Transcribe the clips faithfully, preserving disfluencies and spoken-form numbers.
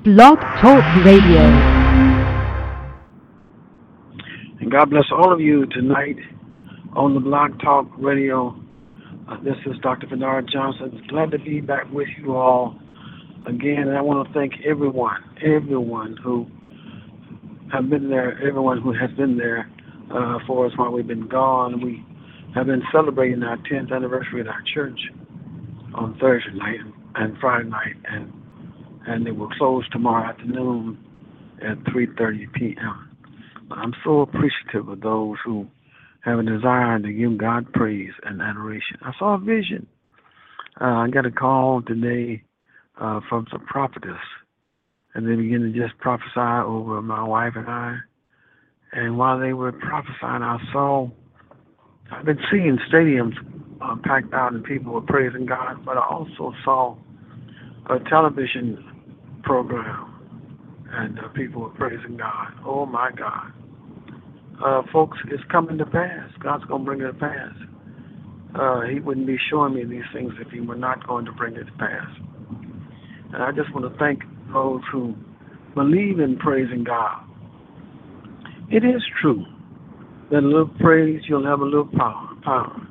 Blog Talk Radio. And God bless all of you tonight on the Blog Talk Radio. Uh, this is Doctor Bernard Johnson. Glad to be back with you all again. And I want to thank everyone, everyone who have been there, everyone who has been there uh, for us while we've been gone. We have been celebrating our tenth anniversary at our church on Thursday night and Friday night, and and it will close tomorrow afternoon at three thirty p.m. I'm so appreciative of those who have a desire to give God praise and adoration. I saw a vision. Uh, I got a call today uh, from some prophetess, and they began to just prophesy over my wife and I. And while they were prophesying, I saw, I've been seeing stadiums uh, packed out and people were praising God, but I also saw a television program and uh, people were praising God. Oh my God. Uh, folks, it's coming to pass. God's going to bring it to pass. Uh, he wouldn't be showing me these things if he were not going to bring it to pass. And I just want to thank those who believe in praising God. It is true that a little praise, you'll have a little power. power.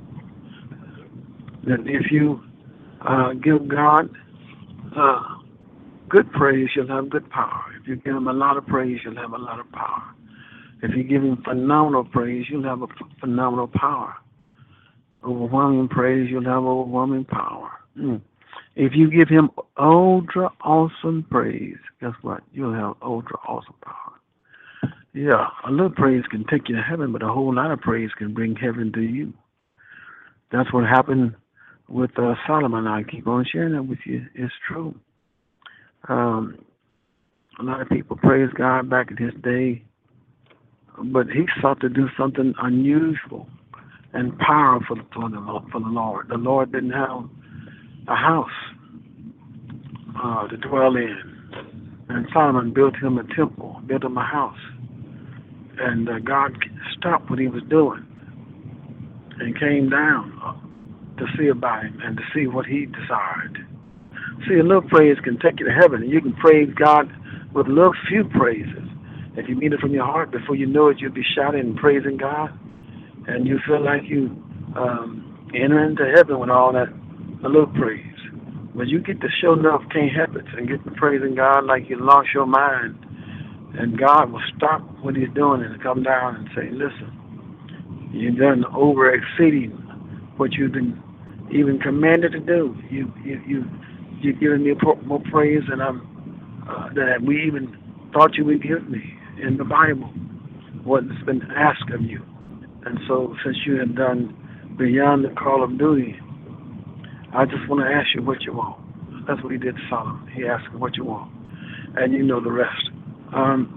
That if you uh, give God uh, good praise, you'll have good power. If you give him a lot of praise, you'll have a lot of power. If you give him phenomenal praise, you'll have a phenomenal power. Overwhelming praise, you'll have overwhelming power. Mm. If you give him ultra awesome praise, guess what? You'll have ultra awesome power. Yeah, a little praise can take you to heaven, but a whole lot of praise can bring heaven to you. That's what happened with uh, Solomon. I keep on sharing that with you. It's true. Um, a lot of people praise God back in his day, but he sought to do something unusual and powerful for the, for the Lord. The Lord didn't have a house uh, to dwell in. And Solomon built him a temple, built him a house. And uh, God stopped what he was doing and came down to see about him and to see what he desired. See, a little praise can take you to heaven, and you can praise God with a little few praises. If you mean it from your heart, before you know it, you'll be shouting and praising God, and you feel like you um, enter into heaven with all that, a little praise. But you get to show enough, can't help it, and get to praising God like you lost your mind, and God will stop what he's doing and come down and say, listen, you've done over exceeding what you've been even commanded to do. You, you, you, you've given me more praise than I'm, uh, than we even thought you would give me in the Bible, what's been asked of you. And so since you have done beyond the call of duty, I just want to ask you what you want. That's what he did to Solomon. He asked him what you want. And you know the rest. Um,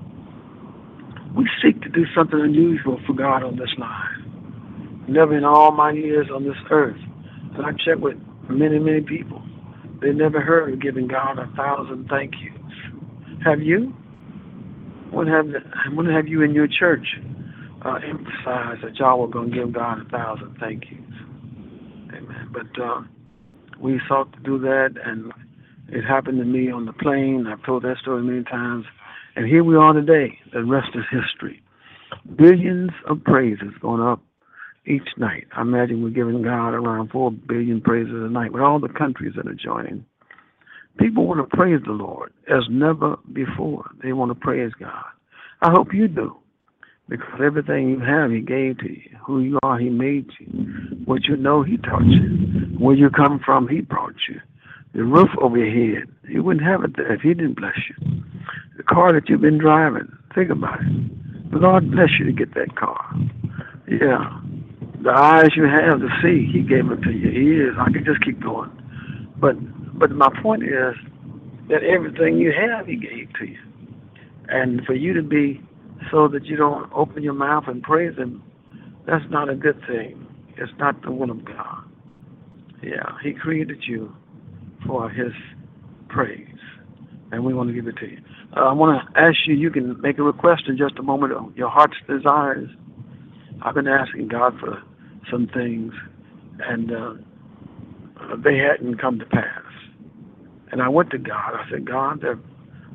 we seek to do something unusual for God on this line. Never in all my years on this earth. And I checked with many, many people. They never heard of giving God a thousand thank yous. Have you? When have, when have you in your church uh, emphasized that y'all were going to give God a thousand thank yous? Amen. But uh, we sought to do that, and it happened to me on the plane. I've told that story many times. And here we are today. The rest is history. Billions of praises going up each night. I imagine we're giving God around four billion praises a night with all the countries that are joining. People want to praise the Lord as never before. They want to praise God. I hope you do, because everything you have, he gave to you. Who you are, he made you. What you know, he taught you. Where you come from, he brought you. The roof over your head, he wouldn't have it there if he didn't bless you. The car that you've been driving, think about it. The Lord bless you to get that car. Yeah. The eyes you have to see, he gave them to you. Ears, I could just keep going. But but my point is that everything you have, he gave to you. And for you to be so that you don't open your mouth and praise him, that's not a good thing. It's not the will of God. Yeah, he created you for his praise, and we want to give it to you. Uh, I want to ask you, you can make a request in just a moment of your heart's desires. I've been asking God for some things, and uh, they hadn't come to pass. And I went to God. I said, God, there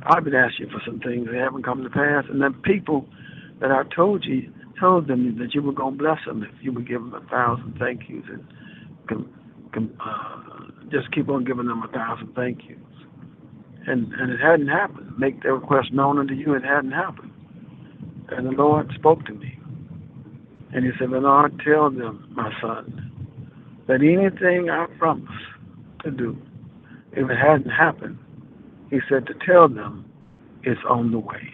I've been asking you for some things that haven't come to pass, and then people that I told you, told them that you were going to bless them if you would give them a thousand thank yous, and com, com, uh, just keep on giving them a thousand thank yous. And, and it hadn't happened. Make their request known unto you, it hadn't happened. And the Lord spoke to me. And he said, Bernard, tell them, my son, that anything I promised to do, if it hadn't happened, he said to tell them it's on the way.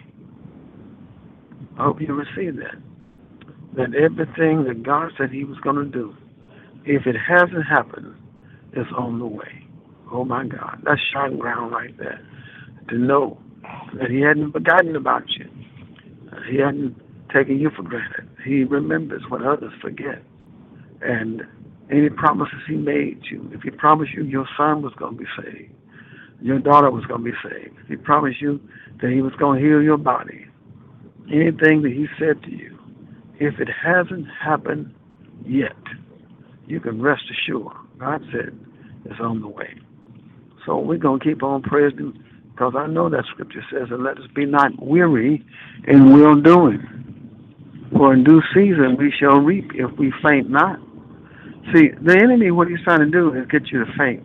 I hope you receive that. That everything that God said he was going to do, if it hasn't happened, it's on the way. Oh my God, that's shocking ground right there. To know that he hadn't forgotten about you. He hadn't taken you for granted. He remembers what others forget. And any promises he made you, if he promised you your son was going to be saved, your daughter was going to be saved, if he promised you that he was going to heal your body, anything that he said to you, if it hasn't happened yet, you can rest assured. God said it's on the way. So we're going to keep on praising him, because I know that scripture says, and let us be not weary in well-doing. For in due season we shall reap if we faint not. See, the enemy, what he's trying to do is get you to faint.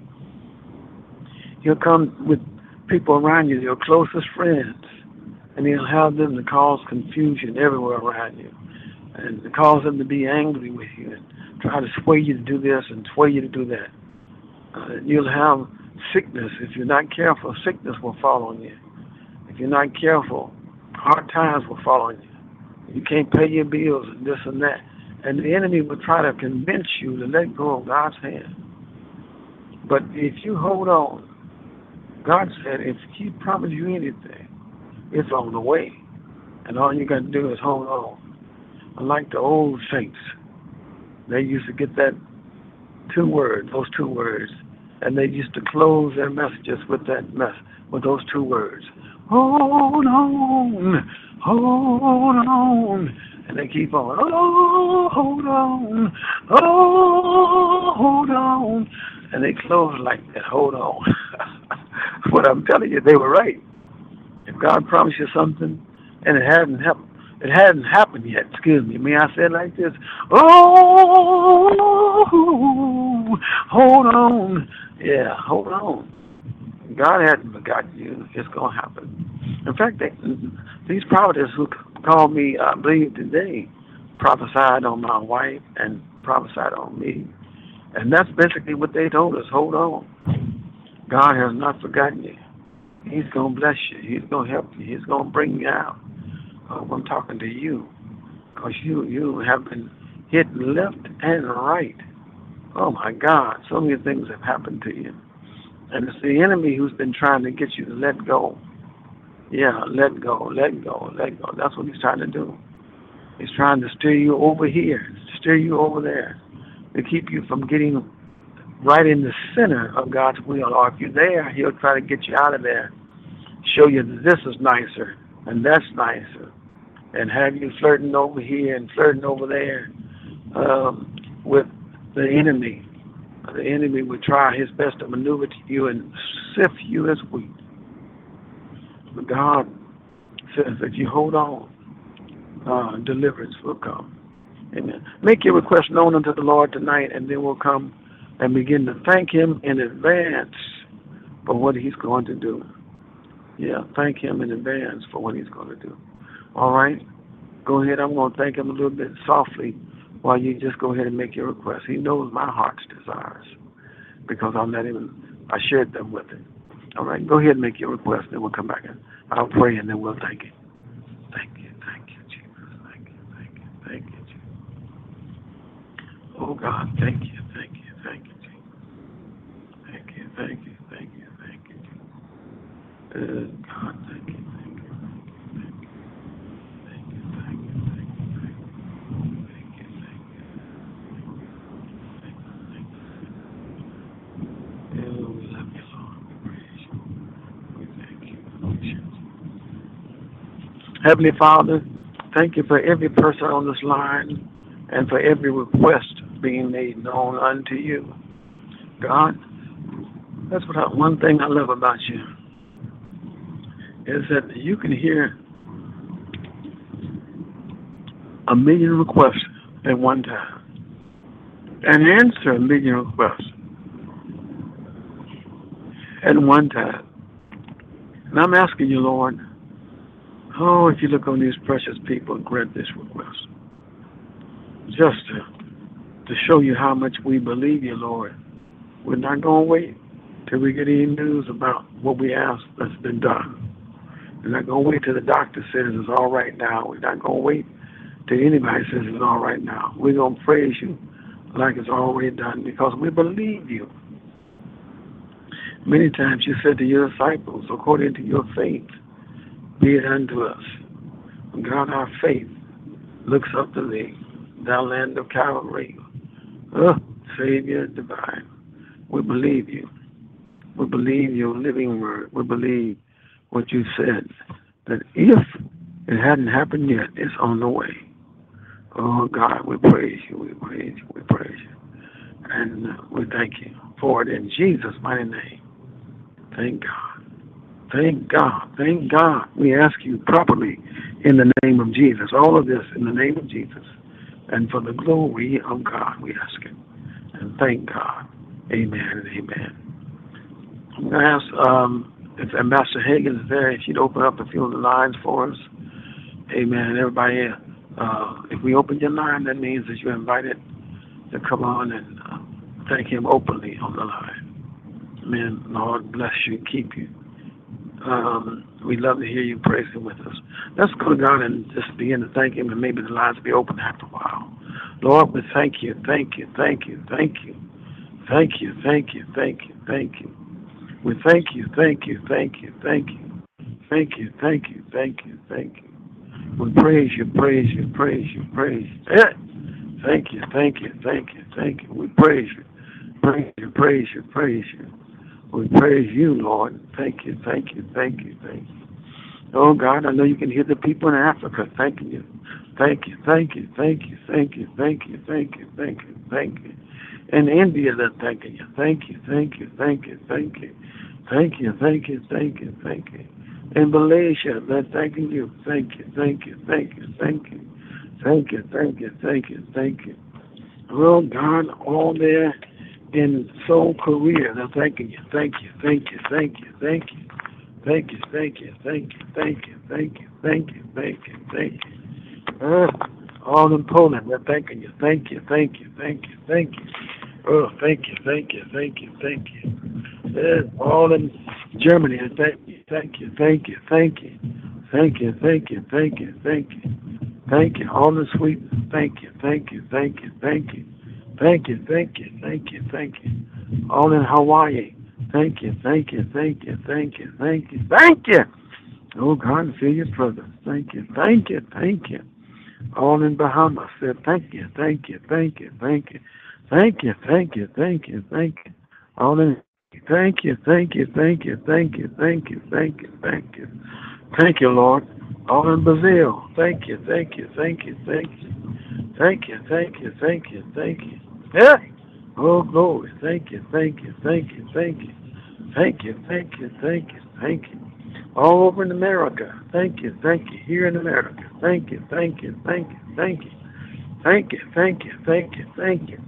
He'll come with people around you, your closest friends, and he'll have them to cause confusion everywhere around you, and to cause them to be angry with you, and try to sway you to do this and sway you to do that. Uh, you'll have sickness. If you're not careful, sickness will fall on you. If you're not careful, hard times will fall on you. You can't pay your bills and this and that. And the enemy will try to convince you to let go of God's hand. But if you hold on, God said if he promised you anything, it's on the way. And all you got to do is hold on. Unlike the old saints, they used to get that two words, those two words, and they used to close their messages with that mess, with those two words. Hold on, hold on. And they keep on, oh, hold on, oh, hold on. And they close like that, hold on. What I'm telling you, they were right. If God promised you something and it hadn't happened, it hadn't happened yet, excuse me, may I say it like this? Oh, hold on. Yeah, hold on. God hasn't forgotten you. It's going to happen. In fact, they, these prophets who called me, I believe today, prophesied on my wife and prophesied on me. And that's basically what they told us. Hold on. God has not forgotten you. He's going to bless you. He's going to help you. He's going to bring you out. Oh, I'm talking to you, because you, you have been hit left and right. Oh, my God. So many things have happened to you. And it's the enemy who's been trying to get you to let go. Yeah, let go, let go, let go. That's what he's trying to do. He's trying to steer you over here, steer you over there, to keep you from getting right in the center of God's will. Or if you're there, he'll try to get you out of there, show you that this is nicer and that's nicer, and have you flirting over here and flirting over there um, with the enemy. The enemy would try his best to maneuver to you and sift you as wheat. But God says that you hold on, uh, deliverance will come. Amen. Make your request known unto the Lord tonight, and then we'll come and begin to thank him in advance for what he's going to do. Yeah, thank him in advance for what he's going to do. All right? Go ahead. I'm going to thank him a little bit softly while you just go ahead and make your request. He knows my heart's desires because I let him, I shared them with him. All right, go ahead and make your request, then we'll come back and I'll pray and then we'll thank you. Thank you, thank you, Jesus. Thank you, thank you, thank you, Jesus. Oh God, thank you, thank you, thank you, Jesus. Thank you, thank you, thank you, thank you, Jesus. Uh, God, thank you, thank you, thank you, thank you. Thank you, thank you, thank you, thank you. Thank you, thank you. Thank you, thank you. Oh, we love you, Lord. We praise you. We thank you. Heavenly Father, thank you for every person on this line and for every request being made known unto you. God, that's what I, one thing I love about you. is that you can hear a million requests at one time and answer a million requests at one time. And I'm asking you, Lord, oh, if you look on these precious people and grant this request, just to, to show you how much we believe you, Lord. We're not going to wait till we get any news about what we asked that's been done. We're not going to wait till the doctor says it's all right now. We're not going to wait till anybody says it's all right now. We're going to praise you like it's already done because we believe you. Many times you said to your disciples, according to your faith, be it unto us. God, our faith looks up to thee, thou land of Calvary. Oh, Savior divine. We believe you. We believe your living word. We believe what you said, that if it hadn't happened yet, it's on the way. Oh, God, we praise you, we praise you, we praise you. And uh, we thank you for it in Jesus' mighty name. Thank God. Thank God. Thank God. We ask you properly in the name of Jesus. All of this in the name of Jesus. And for the glory of God, we ask it. And thank God. Amen and amen. I'm going to ask um, if Ambassador Hagan is there, if you'd open up a few of the lines for us. Amen. Everybody, uh, if we open your line, that means that you're invited to come on and uh, thank him openly on the line. Amen. Lord bless you, keep you. Um, we love to hear you praising with us. Let's go to God and just begin to thank him, and maybe the lines will be open after a while. Lord, we thank you, thank you, thank you, thank you. Thank you, thank you, thank you, thank you. We thank you, thank you, thank you, thank you. Thank you, thank you, thank you, thank you. We praise you, praise you, praise you, praise you. Yeah. Thank you, thank you, thank you, thank you. We praise you, praise you, praise you, praise you. We praise you, Lord. Thank you, thank you, thank you, thank you. Oh, God, I know you can hear the people in Africa thanking you. Thank you, thank you, thank you, thank you, thank you, thank you, thank you, thank you. In India, they're thanking you. Thank you, thank you, thank you, thank you. Thank you, thank you, thank you, thank you. In Malaysia, they're thanking you. Thank you, thank you, thank you, thank you. Thank you, thank you, thank you, thank you. Oh, God, all there in Seoul, Korea, they're thanking you. Thank you, thank you, thank you, thank you. Thank you, thank you, thank you, thank you, thank you, thank you, thank you, thank you. Uh, all in Poland, they're thanking you. Thank you, thank you, thank you, thank you. Oh, thank you, thank you, thank you, thank you. Uh, all in Germany, thank you, thank you, thank you, thank you. Thank you, thank you, thank you, thank you. Thank you. All in Sweden, thank you, thank you, thank you, thank you. Thank you, thank you, thank you, thank you. All in Hawaii, thank you, thank you, thank you, thank you, thank you, thank you. Oh, God, feel your presence. Thank you, thank you, thank you. All in Bahamas, said thank you, thank you, thank you, thank you. Thank you, thank you, thank you, thank you. All in, thank you, thank you, thank you, thank you, thank you, thank you, thank you. Thank you, Lord. All in Brazil, thank you, thank you, thank you, thank you. Thank you, thank you, thank you, thank you. Yeah. Oh, glory. Thank you, thank you, thank you, thank you. Thank you, thank you, thank you, thank you. All over in America, thank you, thank you. Here in America, thank you, thank you, thank you, thank you. Thank you, thank you, thank you, thank you.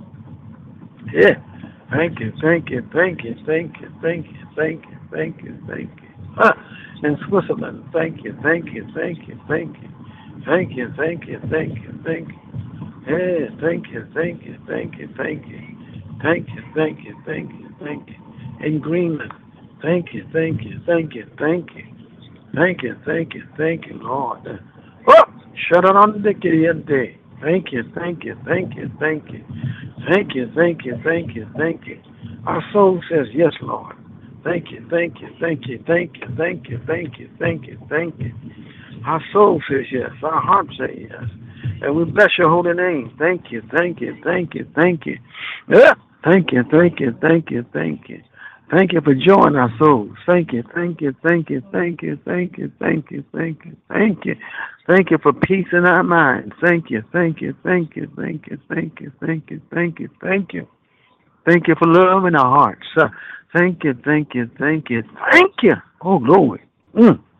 Yeah. Thank you, thank you, thank you, thank you, thank you, thank you, thank you, thank you. Ah, in Switzerland, thank you, thank you, thank you, thank you. Thank you, thank you, thank you, thank you. Yeah, thank you, thank you, thank you, thank you. Thank you, thank you, thank you, thank you. In Greenland, thank you, thank you, thank you, thank you. Thank you, thank you, thank you, Lord. Oh, shut it on the day. Thank you, thank you, thank you, thank you. Thank you, thank you, thank you, thank you. Our soul says yes, Lord. Thank you, thank you, thank you, thank you, thank you, thank you, thank you, thank you. Our soul says yes. Our heart says yes. And we bless your holy name. Thank you, thank you, thank you, thank you. Yeah. Thank you, thank you, thank you, thank you. Thank you for joy in our souls. Thank you, thank you, thank you, thank you, thank you, thank you, thank you, thank you. Thank you for peace in our minds. Thank you, thank you, thank you, thank you, thank you, thank you, thank you, thank you. Thank you for love in our hearts. Uh, thank you, thank you, thank you, thank you. Oh, glory. Mm.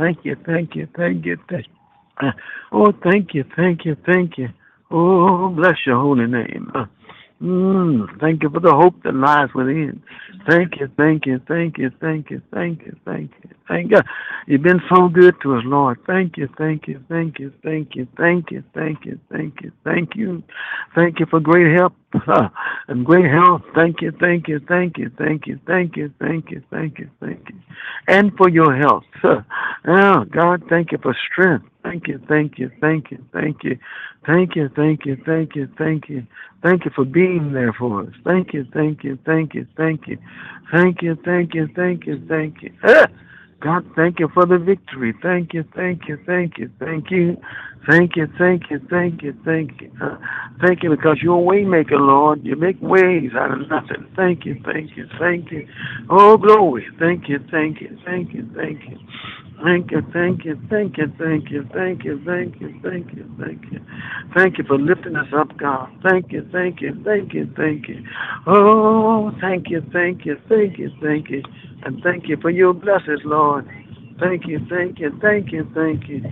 Thank you, thank you, thank you, thank you. Uh, Oh, thank you, thank you, thank you. Oh, bless your holy name. Uh, Mm, thank you for the hope that lies within. Thank you, thank you, thank you, thank you, thank you, thank you, thank you. You've been so good to us, Lord. Thank you, thank you, thank you, thank you, thank you, thank you, thank you, thank you. Thank you for great help uh, and great health. Thank you, thank you, thank you, thank you, thank you, thank you, thank you, thank you. And for your health. Uh, oh, God, thank you for strength. Thank you, thank you, thank you, thank you, thank you, thank you, thank you, thank you. Thank you for being there for us. Thank you, thank you, thank you, thank you. Thank you, thank you, thank you, thank you. Ah! God, thank you for the victory. Thank you, thank you, thank you, thank you. Thank you, thank you, thank you, thank you. Uh, thank you because you're a way maker, Lord. You make ways out of nothing. Thank you, thank you, thank you. Oh, glory. Thank you, thank you, thank you, thank you. Thank you, thank you, thank you, thank you, thank you, thank you, thank you, thank you. Thank you for lifting us up, God. Thank you, thank you, thank you, thank you. Oh, thank you, thank you, thank you, thank you. And thank you for your blessings, Lord. Thank you, thank you, thank you, thank you.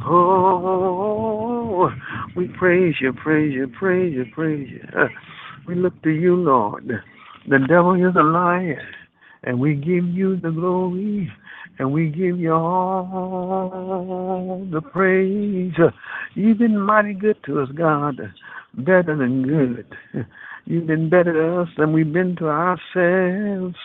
Oh, we praise you, praise you, praise you, praise you. Uh, We look to you, Lord. The devil is a liar, and we give you the glory. And we give you all the praise. You've been mighty good to us, God. Better than good. You've been better to us than we've been to ourselves.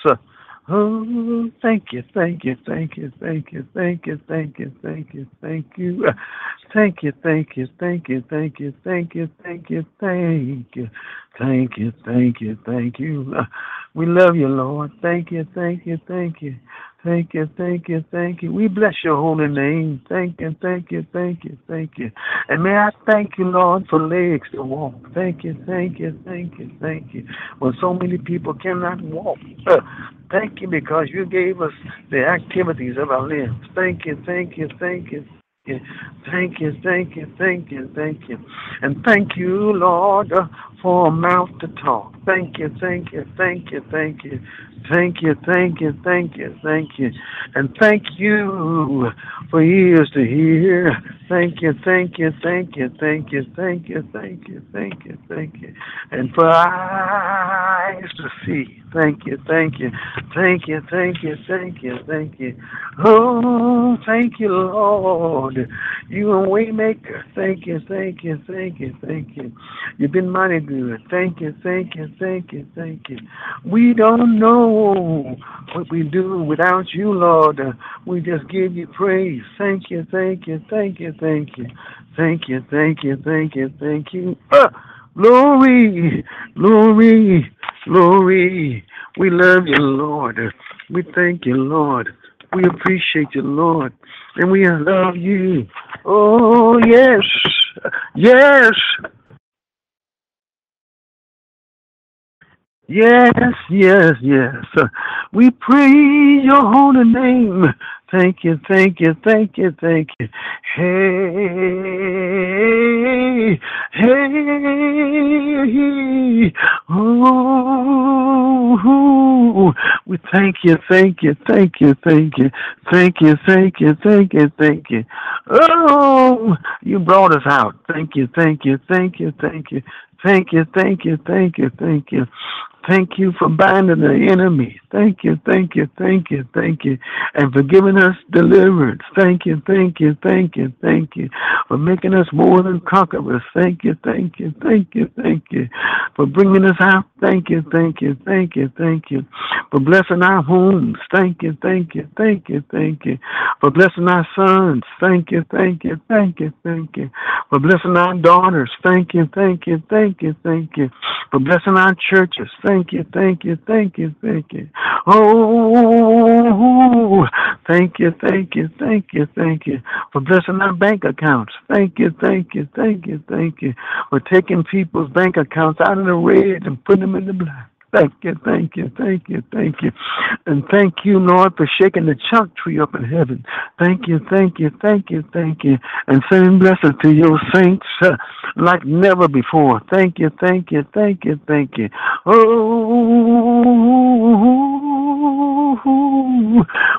Oh, thank you, thank you, thank you, thank you, thank you, thank you, thank you, thank you. Thank you, thank you, thank you, thank you, thank you, thank you, thank you. Thank you, thank you, thank you. We love you, Lord. Thank you, thank you, thank you. Thank you, thank you, thank you. We bless your holy name. Thank you, thank you, thank you, thank you. And may I thank you, Lord, for legs to walk. Thank you, thank you, thank you, thank you. When so many people cannot walk, uh, thank you because you gave us the activities of our limbs. Thank you, thank you, thank you. Thank you, thank you, thank you, thank you. And thank you, Lord, uh, for a mouth to talk. Thank you, thank you, thank you, thank you. Thank you, thank you, thank you, thank you. And thank you for ears to hear. Thank you, thank you, thank you, thank you, thank you, thank you, thank you, thank you. And for eyes to see. Thank you, thank you, thank you, thank you, thank you, thank you. Oh, thank you, Lord. You a way maker. Thank you, thank you, thank you, thank you. You've been mighty good. Thank you, thank you, thank you, thank you. We don't know what we do without you, Lord. Uh, we just give you praise. Thank you, thank you, thank you, thank you. Thank you, thank you, thank you, thank you. Uh, glory, glory, glory. We love you, Lord. We thank you, Lord. We appreciate you, Lord. And we love you. Oh, yes, yes. Yes, yes, yes. Uh, We praise your holy name. Thank you, thank you, thank you, thank you. Hey, hey, oh, we thank you, thank you, thank you, thank you, thank you, thank you, thank you, thank you. Oh, you brought us out. Thank you, thank you, thank you, thank you. Thank you, thank you, thank you, thank you. Thank you for binding the enemy. Thank you, thank you, thank you, thank you. And for giving us deliverance. Thank you, thank you, thank you, thank you. For making us more than conquerors. Thank you, thank you, thank you, thank you. For bringing us out. Thank you, thank you, thank you, thank you. For blessing our homes. Thank you, thank you, thank you, thank you. For blessing our sons. Thank you, thank you, thank you, thank you. For blessing our daughters. Thank you, thank you, thank you, thank you. For blessing our churches. Thank you, thank you, thank you, thank you. Oh, thank you, thank you, thank you, thank you. For blessing our bank accounts. Thank you, thank you, thank you, thank you. For taking people's bank accounts out of the red and putting them in the black. Thank you, thank you, thank you, thank you. And thank you, Lord, for shaking the chunk tree up in heaven. Thank you, thank you, thank you, thank you. And sending blessings to your saints uh, like never before. Thank you, thank you, thank you, thank you. Oh,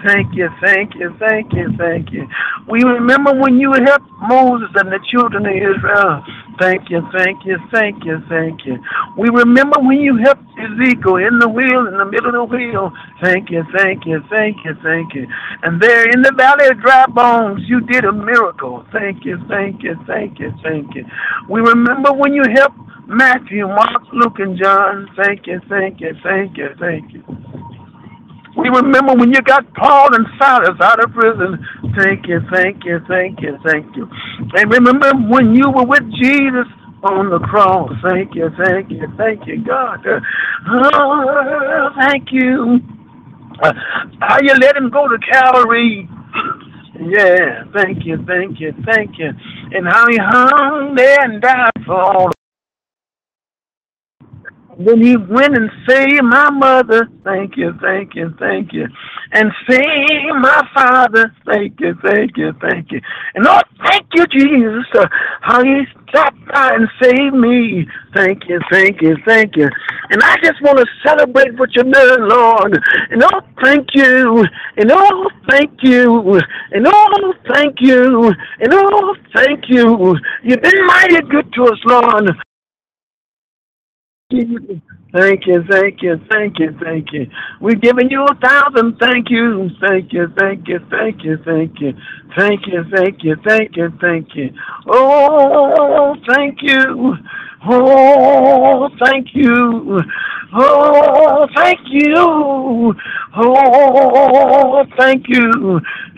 Thank you, thank you, thank you, thank you. We remember when you helped Moses and the children of Israel. Thank you, thank you, thank you, thank you. We remember when you helped Ezekiel in the wheel, in the middle of the wheel. Thank you, thank you, thank you, thank you. And there in the valley of dry bones, you did a miracle. Thank you, thank you, thank you, thank you. We remember when you helped Matthew, Mark, Luke, and John. Thank you, thank you, thank you, thank you. We remember when you got Paul and Silas out of prison. Thank you, thank you, thank you, thank you. And remember when you were with Jesus on the cross. Thank you, thank you, thank you, God. Uh, oh, thank you. Uh, how you let him go to Calvary. Yeah, thank you, thank you, thank you. And how he hung there and died for all. When he went and saved my mother, thank you, thank you, thank you. And saved my father, thank you, thank you, thank you. And Lord, thank you, Jesus, uh, how he stopped by and saved me. Thank you, thank you, thank you. And I just want to celebrate what you've done, Lord. And oh, thank you. And oh, thank you. And oh, thank you. And oh, thank you. You've been mighty good to us, Lord. Thank you, thank you, thank you, thank you. We're giving you a thousand thank you, thank you, thank you, thank you, thank you, thank you, thank you, thank you, thank you. Oh, thank you. Oh, thank you. Oh, thank you. Oh, thank you.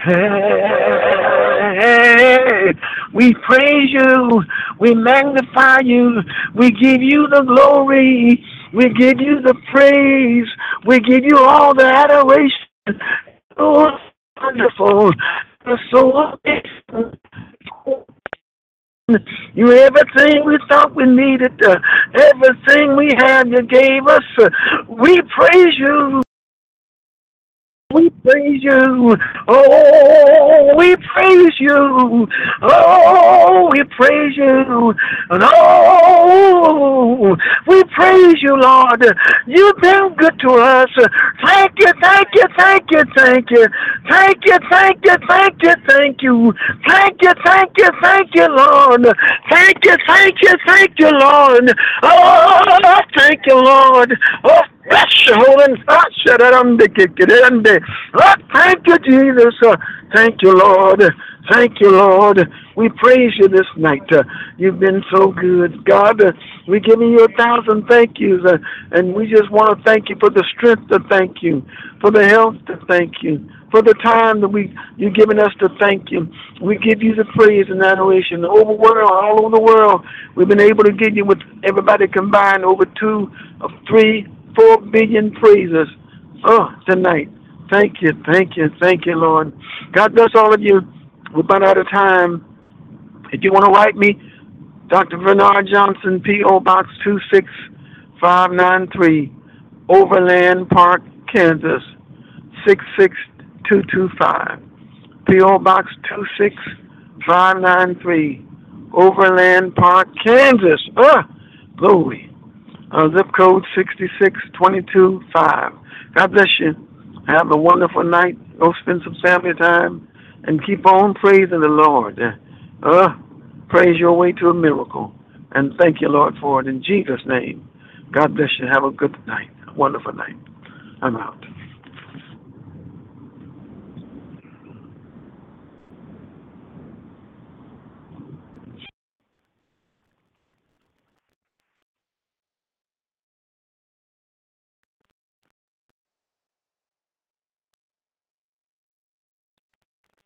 Hey, we praise you. We magnify you. We give you the glory. We give you the praise. We give you all the adoration. Oh, wonderful. So amazing. You everything we thought we needed, uh, everything we had, you gave us. Uh, we praise you. We praise you. Oh, we praise you. Oh, we praise you. And oh, we praise you, Lord. You've been good to us. Thank you, thank you, thank you, thank you. Thank you, thank you, thank you, thank you. Thank you, thank you, thank you, Lord. Thank you, thank you, thank you, Lord. Oh, thank you, Lord. Oh, bless your holy name. Oh, thank you, Jesus. Uh, thank you, Lord. Thank you, Lord. We praise you this night. Uh, you've been so good, God. Uh, we're giving you a thousand thank yous, uh, and we just want to thank you for the strength to thank you, for the health to thank you, for the time that we you've given us to thank you. We give you the praise and adoration over the world, all over the world. We've been able to give you with everybody combined over two, of three, four billion praises. Oh, tonight. Thank you, thank you, thank you, Lord. God bless all of you. We're about out of time. If you want to write me, Doctor Bernard Johnson, P O. Box two six five nine three, Overland Park, Kansas, six six two two five. P O. Box two six five nine three, Overland Park, Kansas. Ah, glory. Uh, zip code six six two two five. God bless you. Have a wonderful night. Go spend some family time and keep on praising the Lord. Uh, praise your way to a miracle. And thank you, Lord, for it in Jesus' name. God bless you. Have a good night. A wonderful night. I'm out.